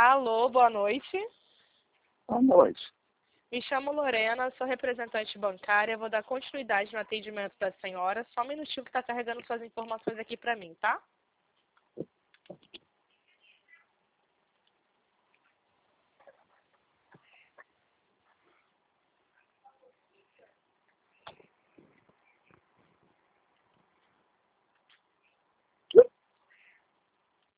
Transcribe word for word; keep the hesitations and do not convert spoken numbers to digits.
Alô, boa noite. Boa noite. Me chamo Lorena, sou representante bancária. Vou dar continuidade no atendimento da senhora. Só um minutinho que está carregando suas informações aqui para mim, tá?